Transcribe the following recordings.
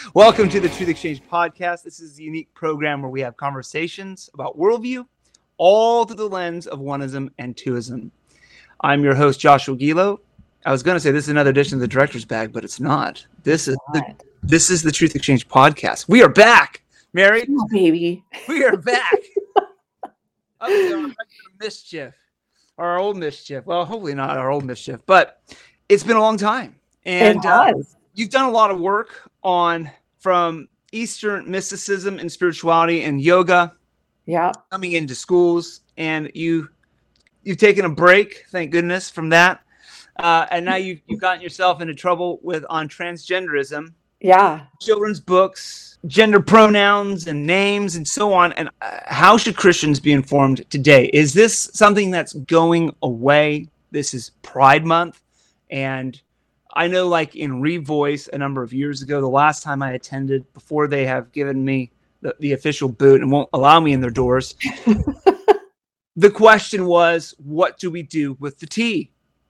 Welcome to the Truth Exchange podcast. This is a unique program where we have conversations about worldview, all through the lens of oneism and twoism. I'm your host, Joshua Gilo. I was going to say this is another edition of the Director's Bag, but it's not. This is the Truth Exchange podcast. We are back, Mary. Oh, baby. We are back. Up to our mischief, our old mischief. Well, hopefully not our old mischief, but it's been a long time. And you've done a lot of work from Eastern mysticism and spirituality and yoga, coming into schools, and you've taken a break, thank goodness, from that, and now you've gotten yourself into trouble on transgenderism, children's books, gender pronouns and names and so on. And how should Christians be informed today? Is this something that's going away? This is Pride Month, and I know, like in Revoice a number of years ago, the last time I attended, before they have given me the official boot and won't allow me in their doors, the question was, what do we do with the T?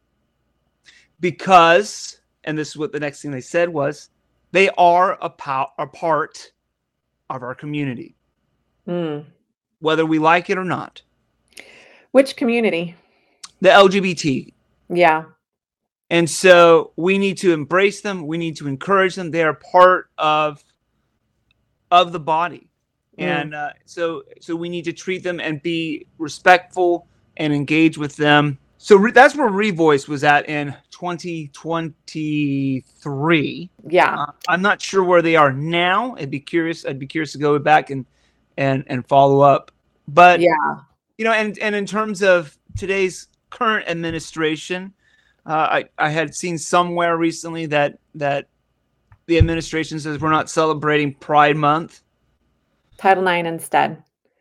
Because, and this is what the next thing they said was, they are a part of our community, whether we like it or not. Which community? The LGBT. Yeah. And so we need to embrace them. We need to encourage them. They are part of the body. And so we need to treat them and be respectful and engage with them. So that's where Revoice was at in 2023. Yeah. I'm not sure where they are now. I'd be curious to go back and follow up. But, and in terms of today's current administration, I had seen somewhere recently that the administration says we're not celebrating Pride Month. Title IX instead.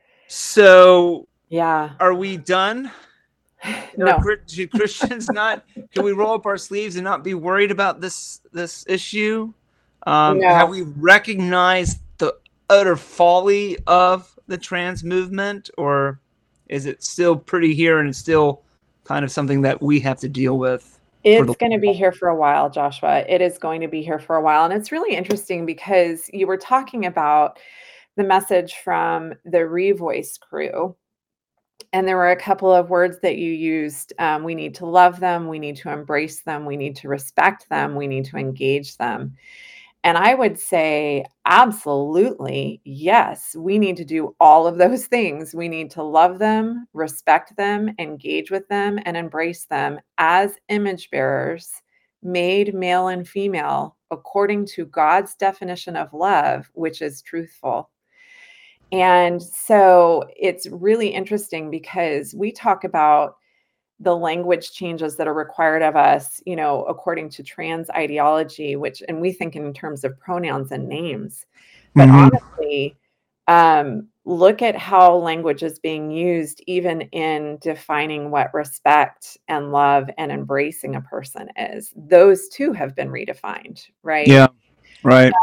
So, are we done? No. Should Christians not? Can we roll up our sleeves and not be worried about this issue? No. Have we recognized the utter folly of the trans movement, or is it still pretty here and it's still kind of something that we have to deal with? It's going to be here for a while, Joshua. It is going to be here for a while. And it's really interesting because you were talking about the message from the Revoice crew. And there were a couple of words that you used. We need to love them. We need to embrace them. We need to respect them. We need to engage them. And I would say, absolutely, yes, we need to do all of those things. We need to love them, respect them, engage with them, and embrace them as image bearers, made male and female, according to God's definition of love, which is truthful. And so it's really interesting because we talk about the language changes that are required of us, according to trans ideology, and we think in terms of pronouns and names. But honestly, look at how language is being used, even in defining what respect and love and embracing a person is. Those two have been redefined, right? Yeah, right.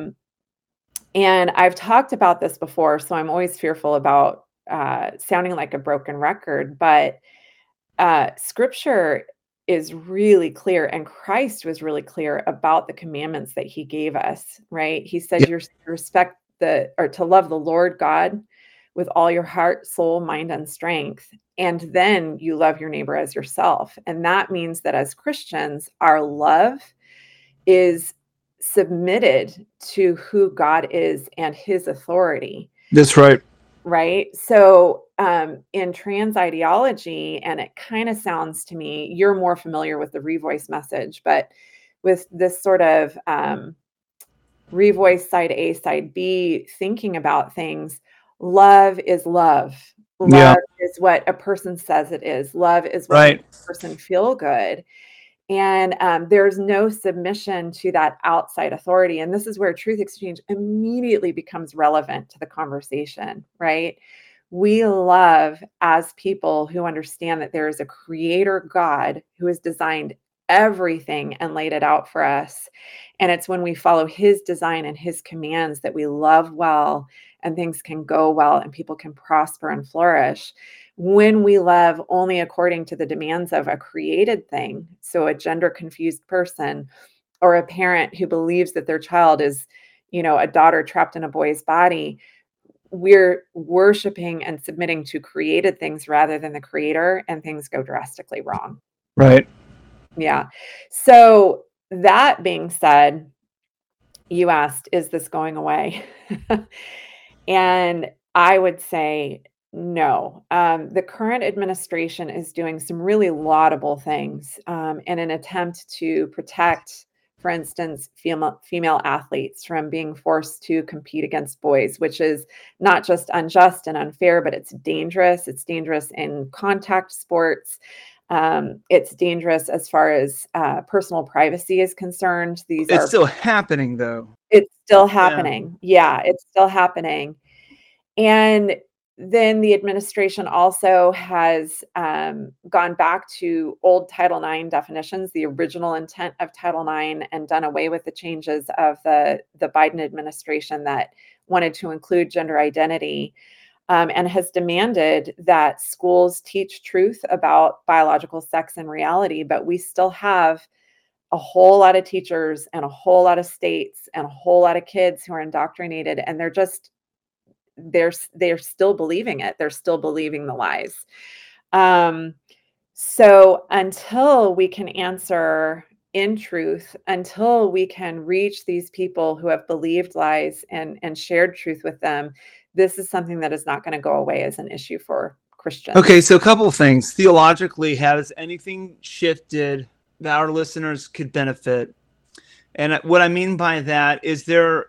And I've talked about this before, so I'm always fearful about sounding like a broken record, but Scripture is really clear, and Christ was really clear about the commandments that he gave us, right? He said you're to respect to love the Lord God with all your heart, soul, mind, and strength. And then you love your neighbor as yourself. And that means that as Christians, our love is submitted to who God is and his authority. That's right. Right. So in trans ideology, and it kind of sounds to me, you're more familiar with the Revoice message, but with this sort of Revoice side A, side B, thinking about things, love is love. Love is what a person says it is. Love is what makes a person feel good. And there's no submission to that outside authority. And this is where Truth Exchange immediately becomes relevant to the conversation, right? We love as people who understand that there is a creator God who has designed everything and laid it out for us. And it's when we follow his design and his commands that we love well and things can go well and people can prosper and flourish. When we love only according to the demands of a created thing, so a gender confused person or a parent who believes that their child is, a daughter trapped in a boy's body, we're worshiping and submitting to created things rather than the creator, and things go drastically wrong. Right. Yeah. So that being said, you asked, is this going away? And I would say no. The current administration is doing some really laudable things in an attempt to protect, for instance, female athletes from being forced to compete against boys, which is not just unjust and unfair, but it's dangerous. It's dangerous in contact sports. It's dangerous as far as personal privacy is concerned. It's still happening, though. It's still happening. Yeah, it's still happening. And then the administration also has gone back to old Title IX definitions, the original intent of Title IX, and done away with the changes of the Biden administration that wanted to include gender identity, and has demanded that schools teach truth about biological sex and reality. But we still have a whole lot of teachers and a whole lot of states and a whole lot of kids who are indoctrinated, and they're still believing it. They're still believing the lies. So until we can answer in truth, until we can reach these people who have believed lies and shared truth with them, this is something that is not going to go away as an issue for Christians. Okay, so a couple of things. Theologically, has anything shifted that our listeners could benefit? And what I mean by that is there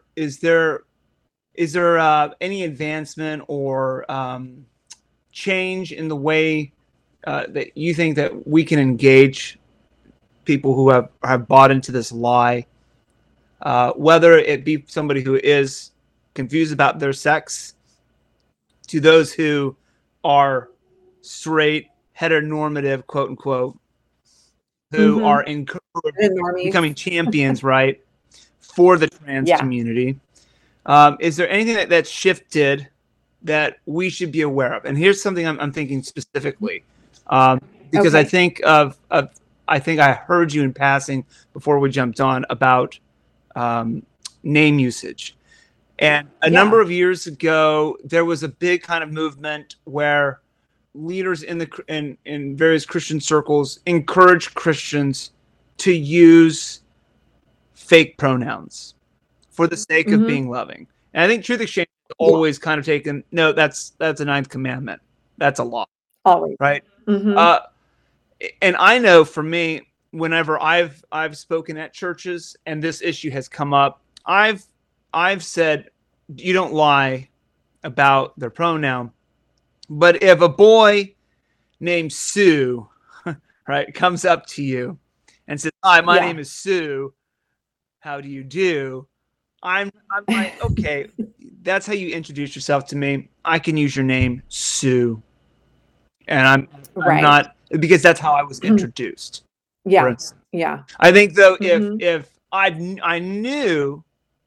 any advancement or change in the way that you think that we can engage people who have bought into this lie, whether it be somebody who is confused about their sex, to those who are straight, heteronormative, quote unquote, who are becoming champions, right, for the trans community. Is there anything that's shifted that we should be aware of? And here's something I'm thinking specifically, because I think I think I heard you in passing before we jumped on about name usage. And a number of years ago, there was a big kind of movement where leaders in various Christian circles encouraged Christians to use fake pronouns for the sake of being loving. And I think Truth Exchange has always kind of taken, no, that's a ninth commandment. That's a law. Always. Right? And I know for me, whenever I've spoken at churches and this issue has come up, I've said, you don't lie about their pronoun. But if a boy named Sue, right, comes up to you and says, hi, my name is Sue, how do you do? I'm like, okay, that's how you introduce yourself to me. I can use your name, Sue. And I'm not, because that's how I was introduced. Yeah. I think though, if I knew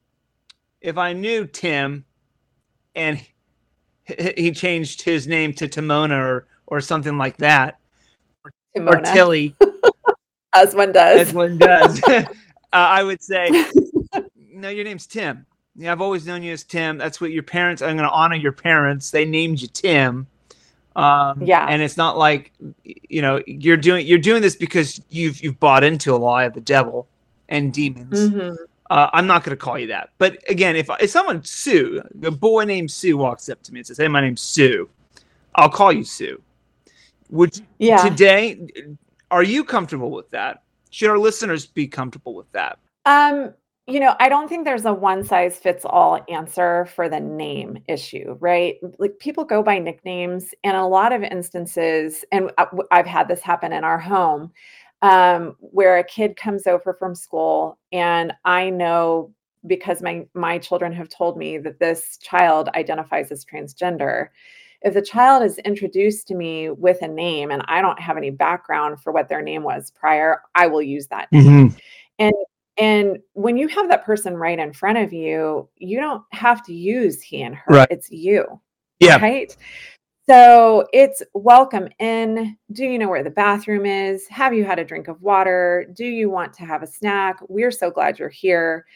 Tim and he changed his name to Timona or something like that, or Tilly, as one does, I would say, no, your name's Tim. Yeah, I've always known you as Tim. That's what your parents. I'm going to honor your parents. They named you Tim. And it's not like, you're doing this because you've bought into a lie of the devil and demons. I'm not going to call you that. But again, if someone, Sue, a boy named Sue walks up to me and says, hey, my name's Sue, I'll call you Sue. Today, are you comfortable with that? Should our listeners be comfortable with that? I don't think there's a one size fits all answer for the name issue, right? Like, people go by nicknames, and a lot of instances, and I've had this happen in our home, where a kid comes over from school, and I know, because my children have told me that this child identifies as transgender. If the child is introduced to me with a name and I don't have any background for what their name was prior, I will use that name. And when you have that person right in front of you, you don't have to use he and her. It's you. Right? So it's welcome in. Do you know where the bathroom is? Have you had a drink of water? Do you want to have a snack? We're so glad you're here.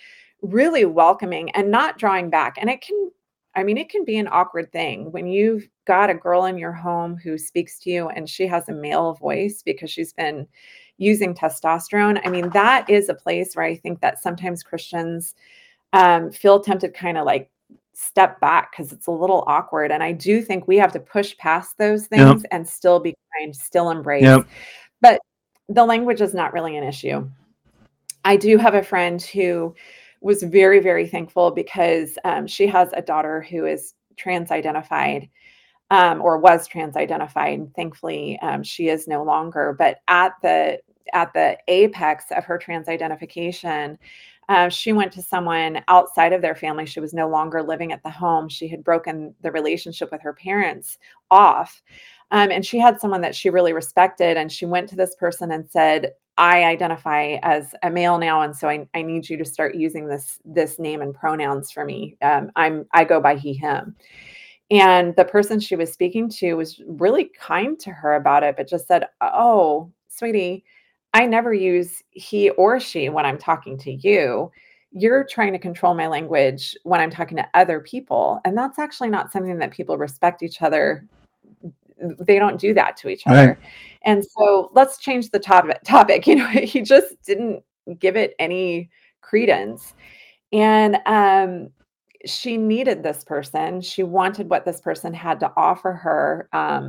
really welcoming and not drawing back. And it can be an awkward thing when you've got a girl in your home who speaks to you and she has a male voice because she's been using testosterone. I mean, that is a place where I think that sometimes Christians feel tempted kind of like step back because it's a little awkward. And I do think we have to push past those things and still be kind, still embrace. But the language is not really an issue. I do have a friend who was very, very thankful because she has a daughter who is trans-identified or was trans-identified. Thankfully, she is no longer. But at the apex of her trans-identification, she went to someone outside of their family. She was no longer living at the home. She had broken the relationship with her parents off. And she had someone that she really respected. And she went to this person and said, I identify as a male now. And so I need you to start using this name and pronouns for me. I go by he, him. And the person she was speaking to was really kind to her about it, but just said, oh, sweetie, I never use he or she when I'm talking to you. You're trying to control my language when I'm talking to other people. And that's actually not something that people respect each other. They don't do that to each other. Right. And so let's change the topic. You know, he just didn't give it any credence. And she needed this person. She wanted what this person had to offer her,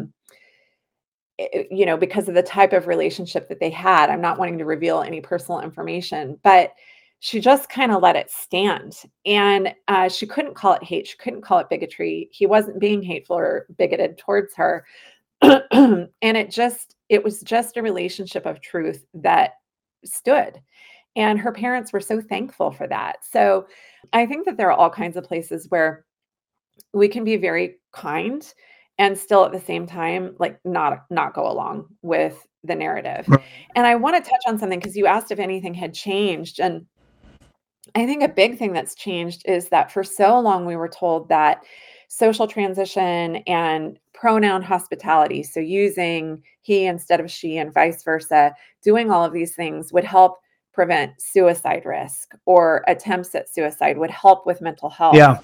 you know, because of the type of relationship that they had. I'm not wanting to reveal any personal information, but she just kind of let it stand. And she couldn't call it hate. She couldn't call it bigotry. He wasn't being hateful or bigoted towards her. And it was just a relationship of truth that stood. And her parents were so thankful for that. So I think that there are all kinds of places where we can be very kind and still at the same time, like not go along with the narrative. Right. And I want to touch on something because you asked if anything had changed. And I think a big thing that's changed is that for so long we were told that social transition and pronoun hospitality, so using he instead of she and vice versa, doing all of these things would help prevent suicide risk or attempts at suicide, would help with mental health. Yeah.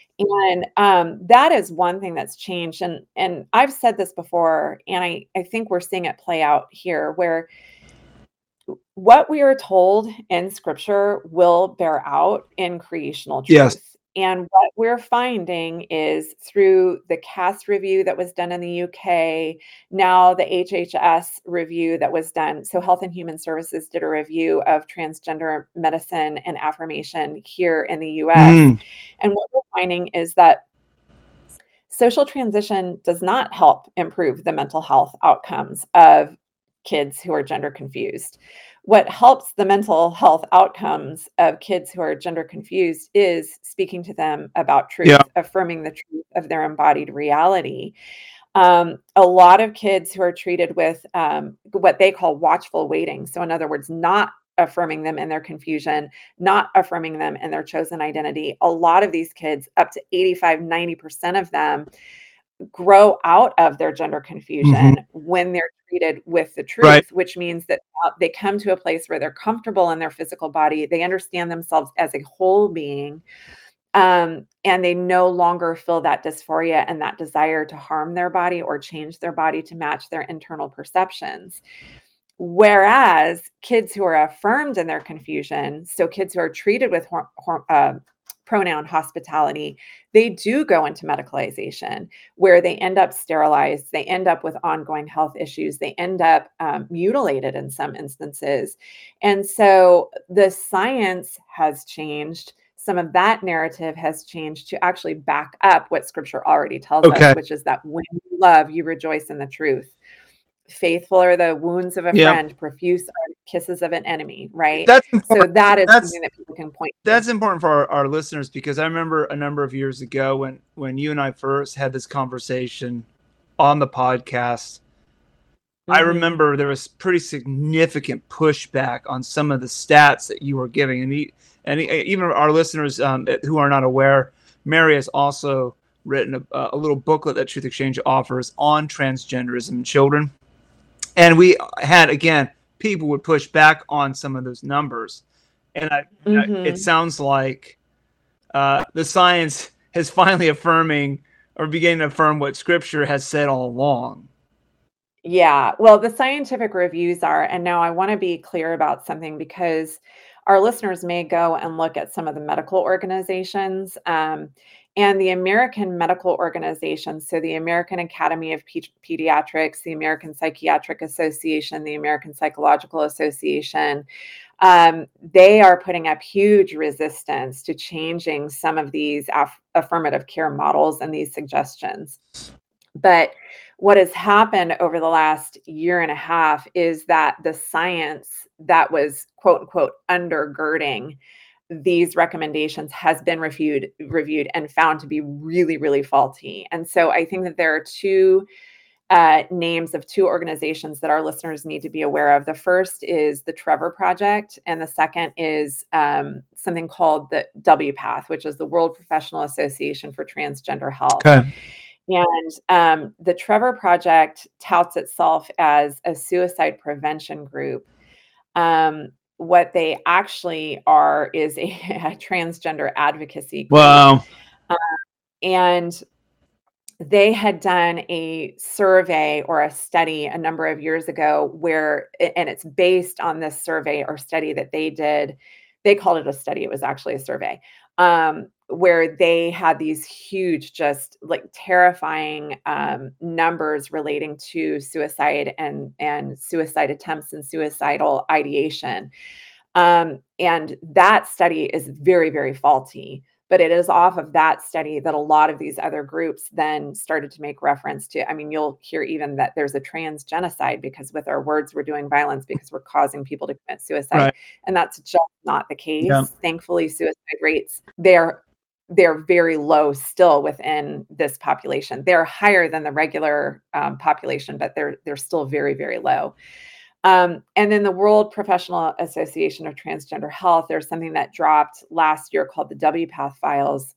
And that is one thing that's changed. And I've said this before, and I think we're seeing it play out here, where what we are told in scripture will bear out in creational truth. Yes. And what we're finding is through the CAS review that was done in the UK, now the HHS review that was done. So Health and Human Services did a review of transgender medicine and affirmation here in the US. And what we're finding is that social transition does not help improve the mental health outcomes of kids who are gender confused. What helps the mental health outcomes of kids who are gender confused is speaking to them about truth, affirming the truth of their embodied reality. A lot of kids who are treated with what they call watchful waiting. So in other words, not affirming them in their confusion, not affirming them in their chosen identity. A lot of these kids, up to 85, 90% of them, grow out of their gender confusion when they're treated with the truth, which means that they come to a place where they're comfortable in their physical body. They understand themselves as a whole being. And they no longer feel that dysphoria and that desire to harm their body or change their body to match their internal perceptions. Whereas kids who are affirmed in their confusion, so kids who are treated with pronoun hospitality, they do go into medicalization where they end up sterilized. They end up with ongoing health issues. They end up mutilated in some instances. And so the science has changed. Some of that narrative has changed to actually back up what scripture already tells us, which is that when you love, you rejoice in the truth. Faithful are the wounds of a friend, profuse are kisses of an enemy, right? So that is something that people can point to. That's important for our listeners, because I remember a number of years ago when you and I first had this conversation on the podcast, I remember there was pretty significant pushback on some of the stats that you were giving. And even our listeners who are not aware, Mary has also written a little booklet that Truth Exchange offers on transgenderism in children. And we had, again, people would push back on some of those numbers. And it sounds like the science is finally affirming or beginning to affirm what Scripture has said all along. Yeah, well, the scientific reviews are, and now I want to be clear about something because our listeners may go and look at some of the medical organizations. And the American medical organizations, so the American Academy of Pediatrics, the American Psychiatric Association, the American Psychological Association, they are putting up huge resistance to changing some of these affirmative care models and these suggestions. But what has happened over the last year and a half is that the science that was quote unquote undergirding these recommendations has been reviewed and found to be really, really faulty. And so I think that there are two names of two organizations that our listeners need to be aware of. The first is the Trevor Project, and the second is something called the WPATH, which is the World Professional Association for Transgender Health. Okay. And the Trevor Project touts itself as a suicide prevention group. What they actually are is a transgender advocacy group. Wow. And they had done a survey or a study a number of years ago and it's based on this survey or study that they did. They called it a study. It was actually a survey, where they had these huge, just like terrifying numbers relating to suicide and suicide attempts and suicidal ideation. And that study is very, very faulty. But it is off of that study that a lot of these other groups then started to make reference to. I mean, you'll hear even that there's a trans genocide because with our words, we're doing violence because we're causing people to commit suicide. Right. And that's just not the case. Yeah. Thankfully, suicide rates, they're very low still within this population. They're higher than the regular population, but they're still very, very low. And then the World Professional Association of Transgender Health, there's something that dropped last year called the WPATH Files.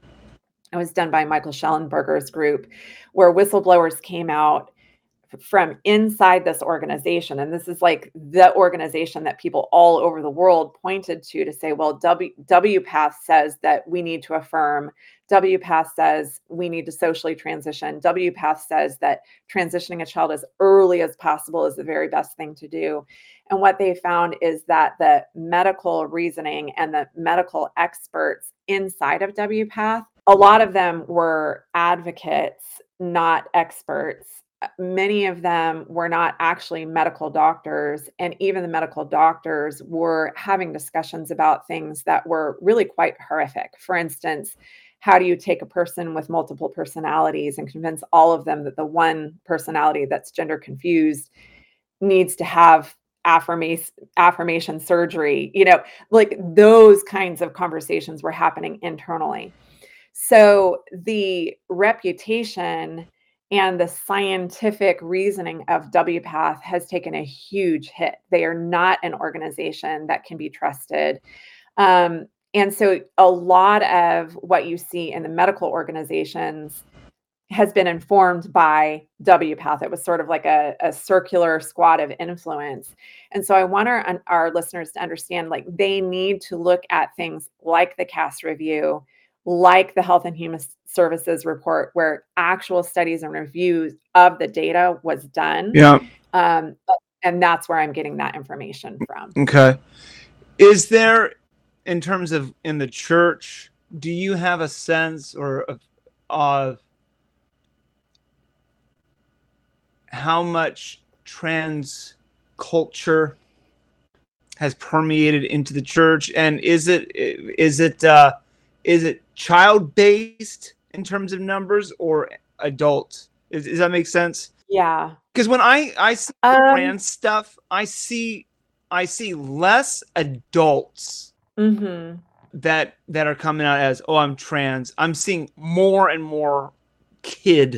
It was done by Michael Schellenberger's group, where whistleblowers came out from inside this organization. And this is like the organization that people all over the world pointed to say, well, WPATH says that we need to affirm. WPATH says we need to socially transition. WPATH says that transitioning a child as early as possible is the very best thing to do. And what they found is that the medical reasoning and the medical experts inside of WPATH, a lot of them were advocates, not experts. Many of them were not actually medical doctors, and even the medical doctors were having discussions about things that were really quite horrific. For instance, how do you take a person with multiple personalities and convince all of them that the one personality that's gender confused needs to have affirmation surgery? You know, like those kinds of conversations were happening internally. So the reputation and the scientific reasoning of WPATH has taken a huge hit. They are not an organization that can be trusted. And so a lot of what you see in the medical organizations has been informed by WPATH. It was sort of like a circular squad of influence. And so I want our listeners to understand, like, they need to look at things like the CAS review, like the Health and Human Services report, where actual studies and reviews of the data was done. Yeah. And that's where I'm getting that information from. Okay. Is there, in terms of in the church, do you have a sense of how much trans culture has permeated into the church? And is it child-based in terms of numbers or adult? Does that make sense? Yeah. Because when I see the trans stuff, I see less adults that are coming out as, oh, I'm trans. I'm seeing more and more kid,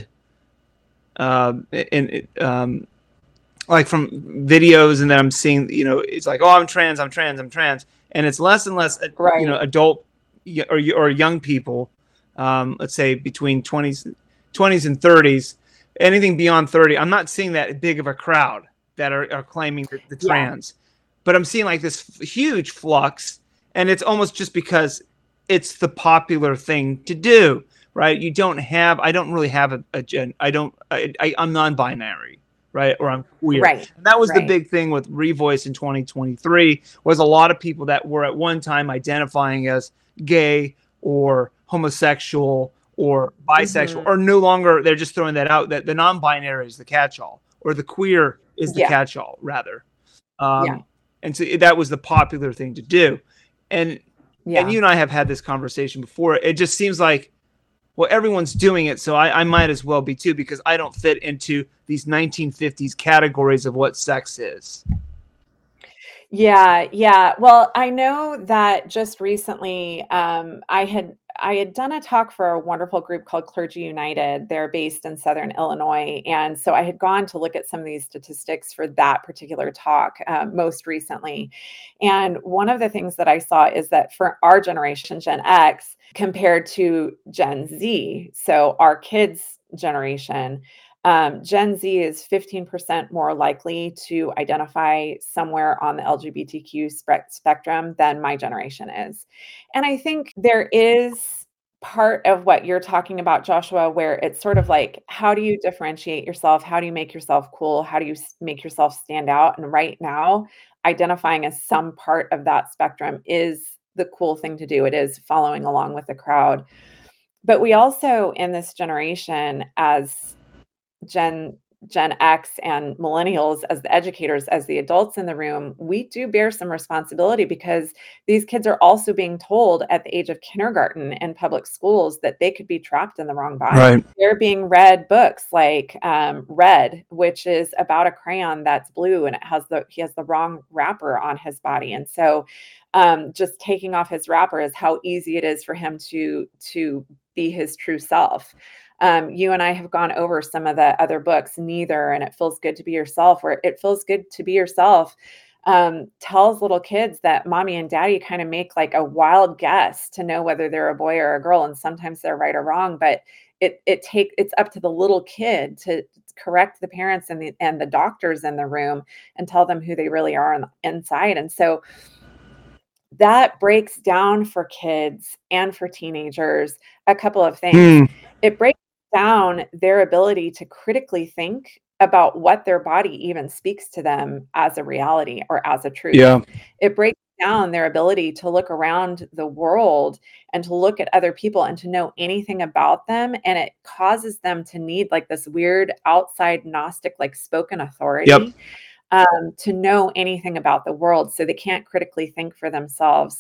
like from videos, and then I'm seeing, it's like, oh, I'm trans, and it's less and less, right. Adult or young people, let's say between 20s and 30s. Anything beyond 30, I'm not seeing that big of a crowd that are claiming the trans, but I'm seeing like this huge flux, And it's almost just because it's the popular thing to do, right? I don't really have I'm non-binary, right? Or I'm queer. Right. And that was the big thing with Revoice in 2023, was a lot of people that were at one time identifying as gay or homosexual or bisexual, or no longer, they're just throwing that out, that the non-binary is the catch-all, or the queer is the catch-all, rather. And so that was the popular thing to do. And you and I have had this conversation before. It just seems like, well, everyone's doing it, so I might as well be too, because I don't fit into these 1950s categories of what sex is. Yeah. Well, I know that just recently, I had done a talk for a wonderful group called Clergy United. They're based in Southern Illinois, and so I had gone to look at some of these statistics for that particular talk most recently. And one of the things that I saw is that for our generation, Gen X, compared to Gen Z, so our kids' generation, Gen Z is 15% more likely to identify somewhere on the LGBTQ spectrum than my generation is. And I think there is part of what you're talking about, Joshua, where it's sort of like, how do you differentiate yourself? How do you make yourself cool? How do you make yourself stand out? And right now, identifying as some part of that spectrum is the cool thing to do. It is following along with the crowd. But we also, in this generation, as Gen X and millennials, as the educators, as the adults in the room, we do bear some responsibility, because these kids are also being told at the age of kindergarten in public schools that they could be trapped in the wrong body. Right. They're being read books like Red, which is about a crayon that's blue and he has the wrong wrapper on his body. And so just taking off his wrapper is how easy it is for him to be his true self. You and I have gone over some of the other books, Neither, and It Feels Good to Be Yourself, where It Feels Good to Be Yourself tells little kids that mommy and daddy kind of make like a wild guess to know whether they're a boy or a girl. And sometimes they're right or wrong, but it's up to the little kid to correct the parents and the doctors in the room and tell them who they really are on the inside. And so that breaks down for kids and for teenagers a couple of things. It breaks down their ability to critically think about what their body even speaks to them as a reality or as a truth. Yeah. It breaks down their ability to look around the world and to look at other people and to know anything about them. And it causes them to need like this weird outside Gnostic, like spoken authority. To know anything about the world, so they can't critically think for themselves.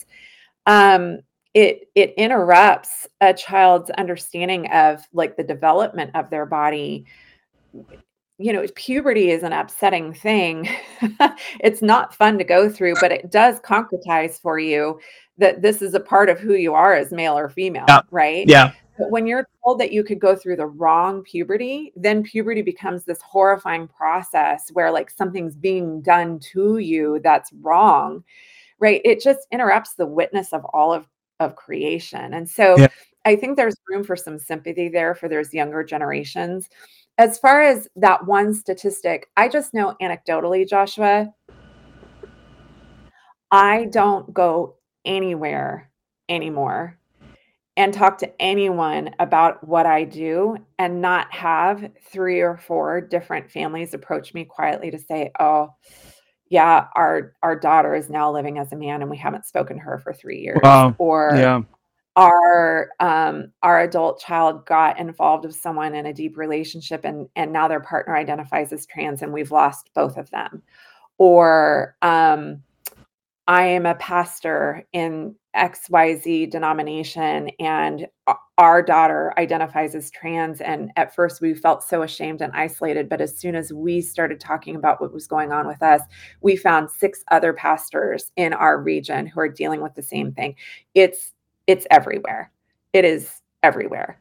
It interrupts a child's understanding of like the development of their body. You know, puberty is an upsetting thing. It's not fun to go through, but it does concretize for you that this is a part of who you are as male or female, right? Yeah. But when you're told that you could go through the wrong puberty, then puberty becomes this horrifying process where like something's being done to you that's wrong, right? It just interrupts the witness of all of creation. And so I think there's room for some sympathy there for those younger generations. As far as that one statistic, I just know anecdotally, Joshua, I don't go anywhere anymore and talk to anyone about what I do and not have 3 or 4 different families approach me quietly to say, "Oh, yeah, our daughter is now living as a man and we haven't spoken to her for 3 years." Wow. Or our adult child got involved with someone in a deep relationship and now their partner identifies as trans and we've lost both of them. Or I am a pastor in XYZ denomination and our daughter identifies as trans. And at first we felt so ashamed and isolated. But as soon as we started talking about what was going on with us, we found 6 other pastors in our region who are dealing with the same thing. It's everywhere. It is everywhere.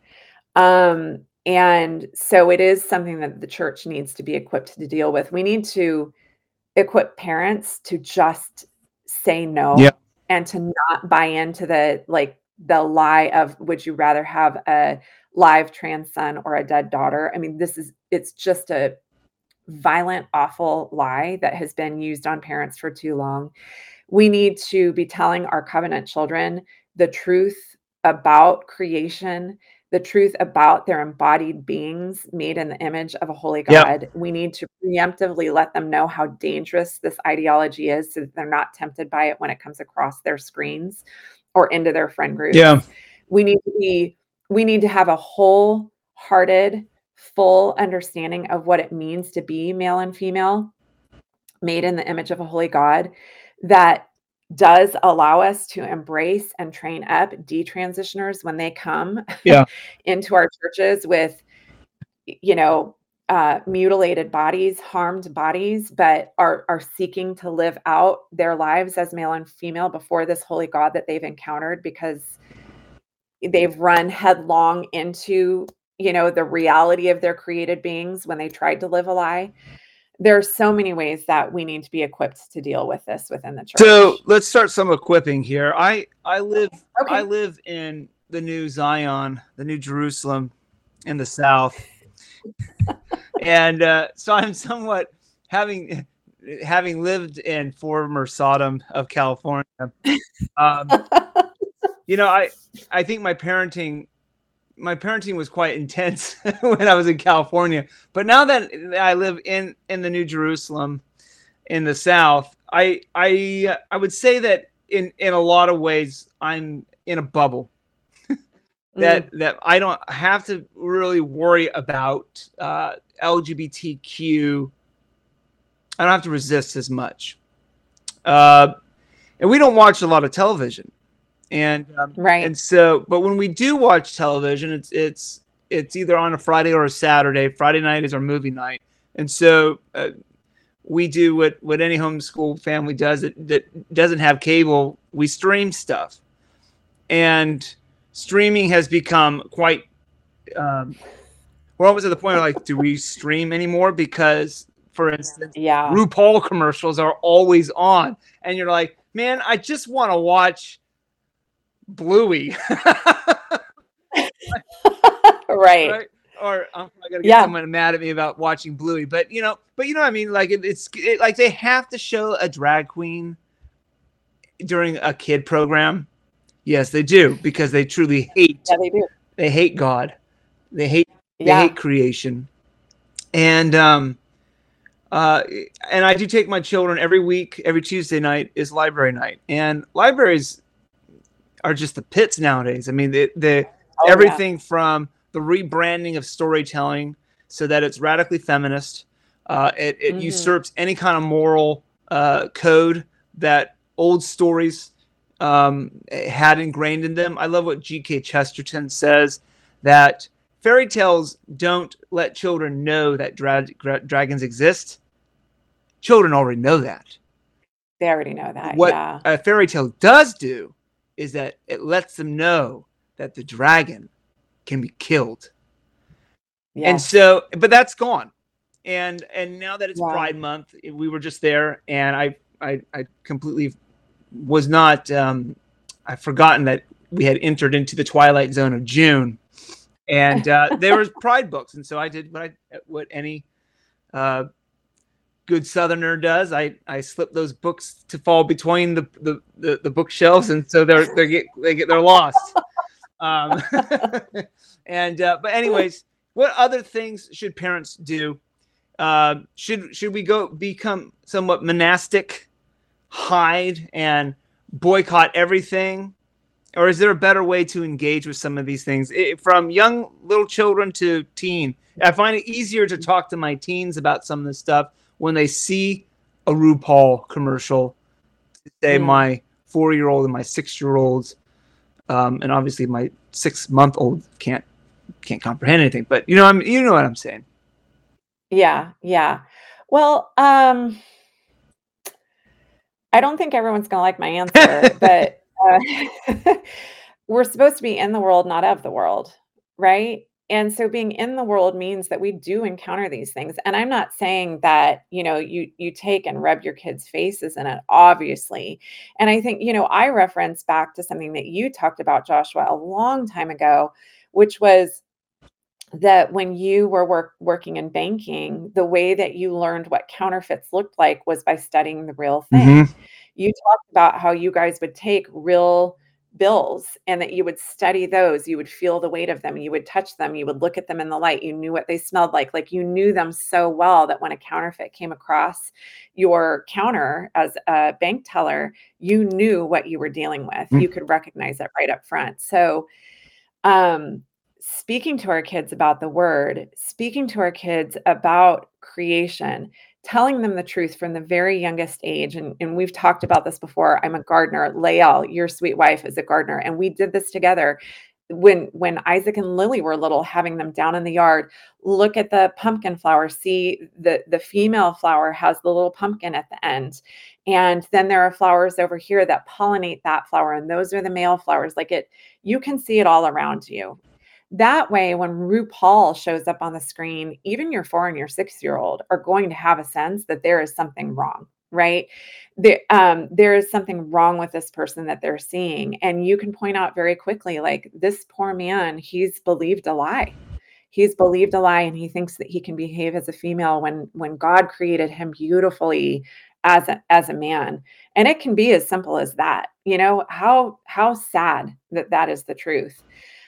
And so it is something that the church needs to be equipped to deal with. We need to equip parents to just say no and to not buy into the lie of, would you rather have a live trans son or a dead daughter? I mean, it's just a violent, awful lie that has been used on parents for too long. We need to be telling our covenant children the truth about creation, the truth about their embodied beings made in the image of a holy God. Yep. We need to preemptively let them know how dangerous this ideology is so that they're not tempted by it when it comes across their screens or into their friend groups. Yeah. We need to have a wholehearted, full understanding of what it means to be male and female, made in the image of a holy God, that does allow us to embrace and train up detransitioners when they come into our churches with, mutilated bodies, harmed bodies, but are seeking to live out their lives as male and female before this holy God that they've encountered, because they've run headlong into, the reality of their created beings when they tried to live a lie. There are so many ways that we need to be equipped to deal with this within the church. So let's start some equipping here. I live in the New Zion, the New Jerusalem in the South. And so I'm somewhat, having lived in former Sodom of California, I think my parenting was quite intense when I was in California. But now that I live in the New Jerusalem in the South, I would say that in a lot of ways I'm in a bubble. that I don't have to really worry about LGBTQ. I don't have to resist as much. And we don't watch a lot of television. And right. And so, but when we do watch television, it's either on a Friday or a Saturday. Friday night is our movie night. And so we do what any homeschool family does that doesn't have cable. We stream stuff. And streaming has become quite, we're almost at the point of like, do we stream anymore? Because, for instance, RuPaul commercials are always on. And you're like, man, I just want to watch Bluey. Right. Or I'm going to get someone mad at me about watching Bluey. But, you know what I mean? Like, it's like they have to show a drag queen during a kid program. Yes, they do, because they truly hate. Yeah, they do. They hate God. They hate creation. And I do take my children every week. Every Tuesday night is library night, and libraries are just the pits nowadays. I mean, everything from the rebranding of storytelling so that it's radically feminist. It usurps any kind of moral code that old stories had ingrained in them. I love what G.K. Chesterton says, that fairy tales don't let children know that dragons exist. Children already know that. They already know that. What a fairy tale does do is that it lets them know that the dragon can be killed. Yes. And so, but that's gone. And now that it's Pride Month, we were just there, and I completely was not, I've forgotten that we had entered into the twilight zone of June, and there was Pride books. And so I did what any good Southerner does. I slipped those books to fall between the bookshelves, and so they're lost. But anyways, what other things should parents do? Should we become somewhat monastic, hide and boycott everything, or is there a better way to engage with some of these things? From young little children to teen, I find it easier to talk to my teens about some of this stuff when they see a RuPaul commercial. Say my 4-year-old and my 6-year-olds, and obviously my 6-month-old can't comprehend anything. But you know what I'm saying. Yeah. Well, I don't think everyone's going to like my answer, but we're supposed to be in the world, not of the world, right? And so being in the world means that we do encounter these things. And I'm not saying that, you take and rub your kids' faces in it, obviously. And I think, I reference back to something that you talked about, Joshua, a long time ago, which was that when you were working in banking, the way that you learned what counterfeits looked like was by studying the real thing. You talked about how you guys would take real bills and that you would study those, you would feel the weight of them, you would touch them, you would look at them in the light, you knew what they smelled like you knew them so well that when a counterfeit came across your counter as a bank teller, you knew what you were dealing with. You could recognize it right up front. So, speaking to our kids about the word, speaking to our kids about creation, telling them the truth from the very youngest age. And we've talked about this before. I'm a gardener. Lael, your sweet wife, is a gardener. And we did this together when Isaac and Lily were little, having them down in the yard, look at the pumpkin flower, see the female flower has the little pumpkin at the end. And then there are flowers over here that pollinate that flower. And those are the male flowers. You can see it all around you. That way, when RuPaul shows up on the screen, even your 4 and your 6-year-old are going to have a sense that there is something wrong, right? There is something wrong with this person that they're seeing. And you can point out very quickly, like, this poor man, he's believed a lie. He's believed a lie, and he thinks that he can behave as a female when God created him beautifully as a man. And it can be as simple as that. You know, how sad that is the truth.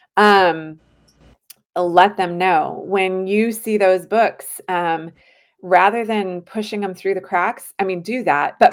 Let them know when you see those books, rather than pushing them through the cracks. I mean, do that. But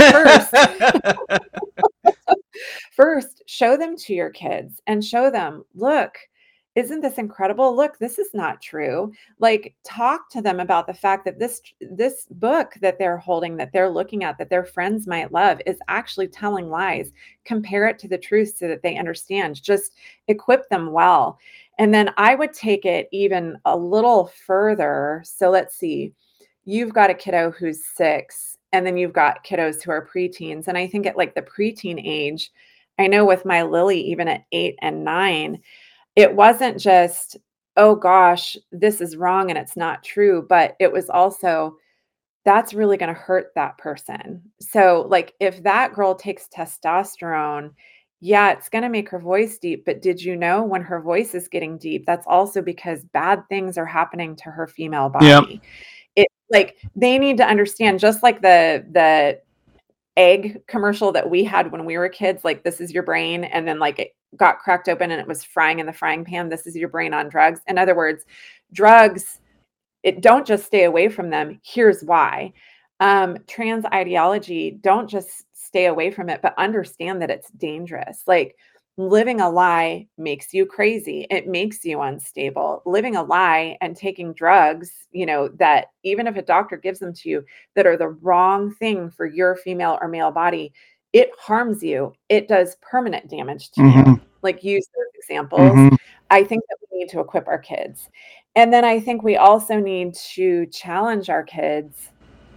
first, show them to your kids and show them, look, isn't this incredible? Look, this is not true. Like, talk to them about the fact that this book that they're holding, that they're looking at, that their friends might love, is actually telling lies. Compare it to the truth so that they understand. Just equip them well. And then I would take it even a little further. So let's see, you've got a kiddo who's 6, and then you've got kiddos who are preteens. And I think at like the preteen age, I know with my Lily, even at 8 and 9, it wasn't just, oh gosh, this is wrong and it's not true, but it was also, that's really going to hurt that person. So like, if that girl takes testosterone, yeah, it's going to make her voice deep. But did you know when her voice is getting deep, that's also because bad things are happening to her female body. Yep. It, like, they need to understand, just like the egg commercial that we had when we were kids, like, this is your brain. And then like it got cracked open and it was frying in the frying pan. This is your brain on drugs. In other words, drugs, don't just stay away from them. Here's why. Trans ideology, don't just stay away from it, but understand that it's dangerous. Like, living a lie makes you crazy. It makes you unstable. Living a lie and taking drugs, you know, that even if a doctor gives them to you, that are the wrong thing for your female or male body, it harms you. It does permanent damage to you. Like, use those examples. I think that we need to equip our kids. And then I think we also need to challenge our kids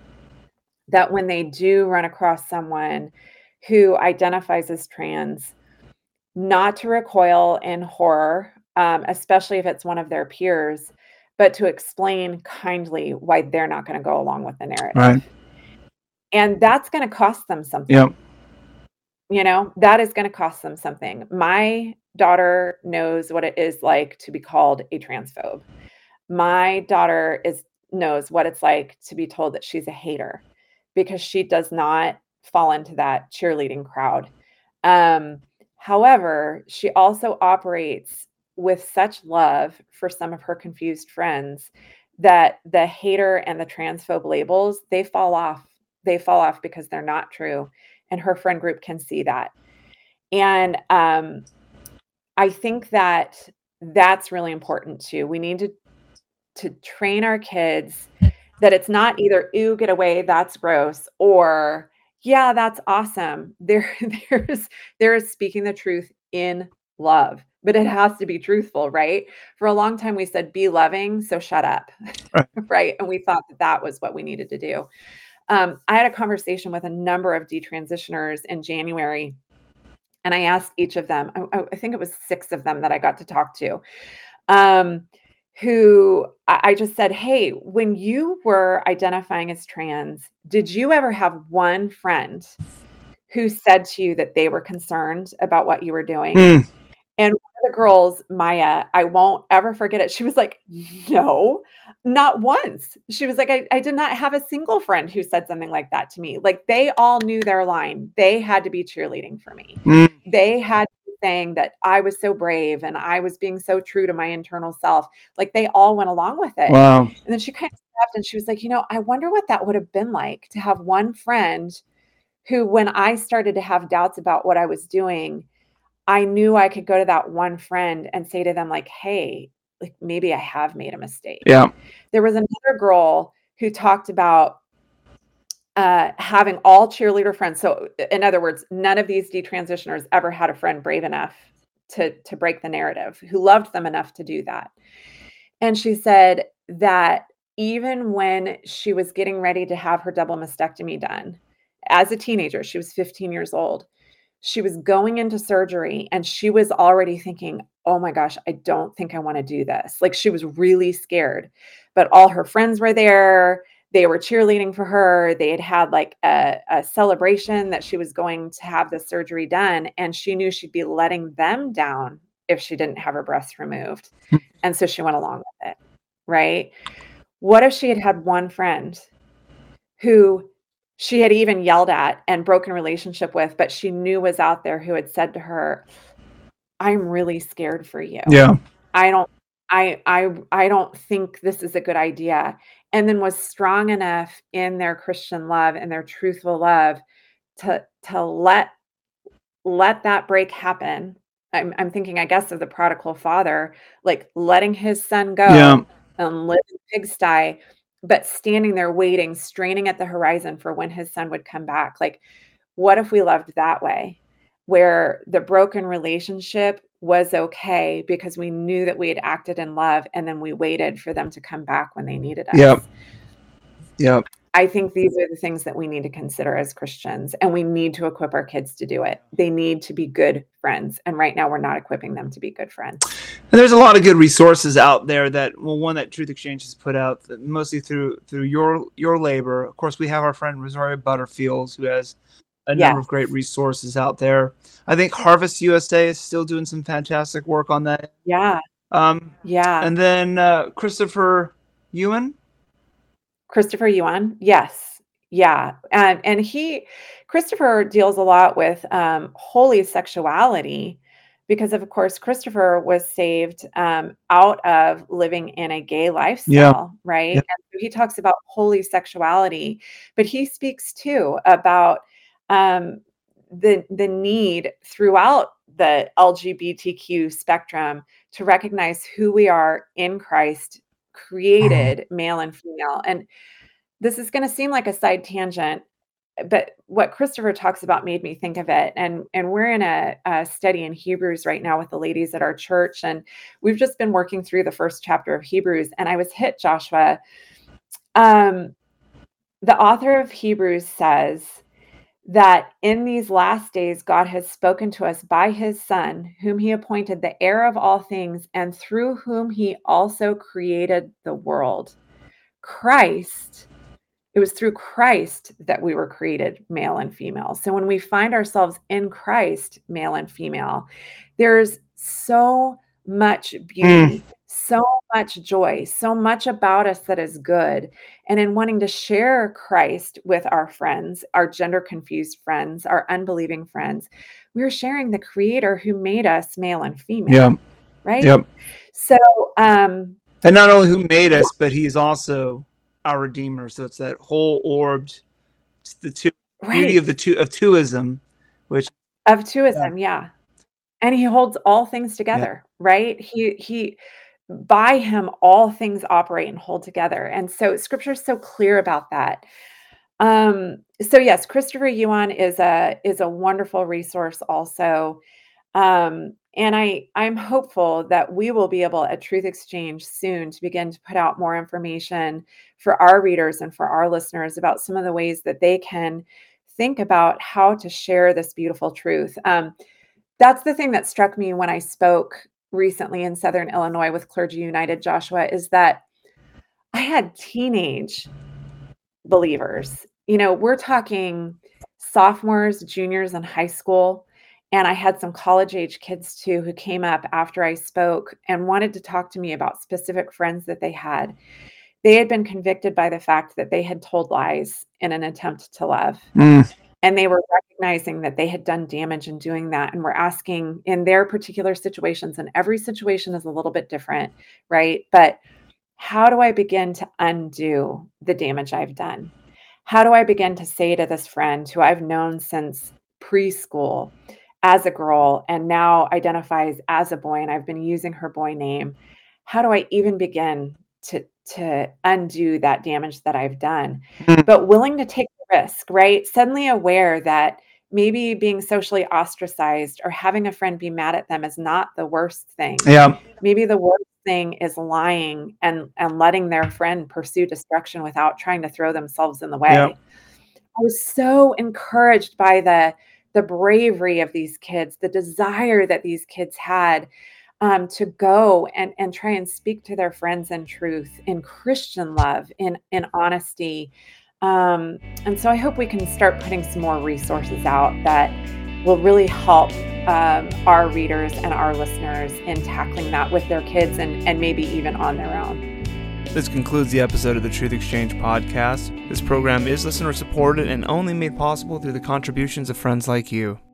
that when they do run across someone who identifies as trans, not to recoil in horror, especially if it's one of their peers, but to explain kindly why they're not going to go along with the narrative. Right. And that's going to cost them something. Yep. You know, that is going to cost them something. My daughter knows what it is like to be called a transphobe. My daughter knows what it's like to be told that she's a hater, because she does not fall into that cheerleading crowd. However, she also operates with such love for some of her confused friends that the hater and the transphobe labels, they fall off. They fall off because they're not true. And her friend group can see that. And I think that that's really important too. We need to train our kids that it's not either, ooh, get away, that's gross, or yeah, that's awesome. There is speaking the truth in love, but it has to be truthful, right? For a long time, we said, be loving, so shut up, right? And we thought that was what we needed to do. I had a conversation with a number of detransitioners in January, and I asked each of them, I think it was 6 of them that I got to talk to, who I just said, hey, when you were identifying as trans, did you ever have one friend who said to you that they were concerned about what you were doing? And one of the girls, Maya, I won't ever forget it. She was like, no, not once. She was like, I did not have a single friend who said something like that to me. Like, they all knew their line. They had to be cheerleading for me. They had to be saying that I was so brave and I was being so true to my internal self. Like, they all went along with it. Wow. And then she kind of stopped and she was like, I wonder what that would have been like to have one friend who, when I started to have doubts about what I was doing, I knew I could go to that one friend and say to them, like, hey, like, maybe I have made a mistake. Yeah. There was another girl who talked about having all cheerleader friends. So in other words, none of these detransitioners ever had a friend brave enough to break the narrative, who loved them enough to do that. And she said that even when she was getting ready to have her double mastectomy done, as a teenager, she was 15 years old, she was going into surgery and she was already thinking, oh my gosh, I don't think I want to do this. Like, she was really scared, but all her friends were there. They were cheerleading for her. They had had like a celebration that she was going to have the surgery done. And she knew she'd be letting them down if she didn't have her breasts removed. And so she went along with it. Right. What if she had had one friend who she had even yelled at and broken relationship with, but she knew was out there, who had said to her, I'm really scared for you. Yeah. I don't think this is a good idea. And then was strong enough in their Christian love and their truthful love to let that break happen. I'm thinking, I guess, of the prodigal father, like letting his son go and live in the pigsty, but standing there waiting, straining at the horizon for when his son would come back. Like, what if we loved that way, where the broken relationship was okay because we knew that we had acted in love, and then we waited for them to come back when they needed us. Yep. I think these are the things that we need to consider as Christians, and we need to equip our kids to do it. They need to be good friends. And right now we're not equipping them to be good friends. And there's a lot of good resources out there one that Truth Exchange has put out, mostly through your labor. Of course, we have our friend Rosaria Butterfields, who has a number of great resources out there. I think Harvest USA is still doing some fantastic work on that. Yeah. And then Christopher Yuan. Yes. Yeah. And Christopher deals a lot with holy sexuality, because of course, Christopher was saved out of living in a gay lifestyle, right? Yeah. And so he talks about holy sexuality, but he speaks too about the need throughout the LGBTQ spectrum to recognize who we are in Christ, created male and female. And this is going to seem like a side tangent, but what Christopher talks about made me think of it. And we're in a study in Hebrews right now with the ladies at our church. And we've just been working through the first chapter of Hebrews. And I was hit, Joshua. The author of Hebrews says that in these last days, God has spoken to us by his Son, whom he appointed the heir of all things, and through whom he also created the world. Christ. It was through Christ that we were created male and female. So when we find ourselves in Christ, male and female, there's so much beauty, so much joy, so much about us that is good. And in wanting to share Christ with our friends, our gender confused friends, our unbelieving friends, we're sharing the Creator who made us male and female. Yeah. Right? Yep. So and not only who made us, but he's also our Redeemer. So it's that whole orbed, it's the beauty of twoism, yeah. And he holds all things together, right? He by him all things operate and hold together. And so scripture is so clear about that. So yes, Christopher Yuan is a wonderful resource also. And I'm hopeful that we will be able at Truth Exchange soon to begin to put out more information for our readers and for our listeners about some of the ways that they can think about how to share this beautiful truth. That's the thing that struck me when I spoke recently in Southern Illinois with Clergy United, Joshua, is that I had teenage believers. We're talking sophomores, juniors in high school. And I had some college-age kids too who came up after I spoke and wanted to talk to me about specific friends that they had. They had been convicted by the fact that they had told lies in an attempt to love. And they were recognizing that they had done damage in doing that, and were asking in their particular situations, and every situation is a little bit different, right? But how do I begin to undo the damage I've done? How do I begin to say to this friend who I've known since preschool as a girl and now identifies as a boy, and I've been using her boy name, how do I even begin to undo that damage that I've done? But willing to take the risk, right? Suddenly aware that maybe being socially ostracized or having a friend be mad at them is not the worst thing. Yeah. Maybe the worst thing is lying and letting their friend pursue destruction without trying to throw themselves in the way. Yeah. I was so encouraged by the bravery of these kids, the desire that these kids had to go and try and speak to their friends in truth, in Christian love, in honesty. And so I hope we can start putting some more resources out that will really help our readers and our listeners in tackling that with their kids and maybe even on their own. This concludes the episode of the Truth Exchange podcast. This program is listener supported and only made possible through the contributions of friends like you.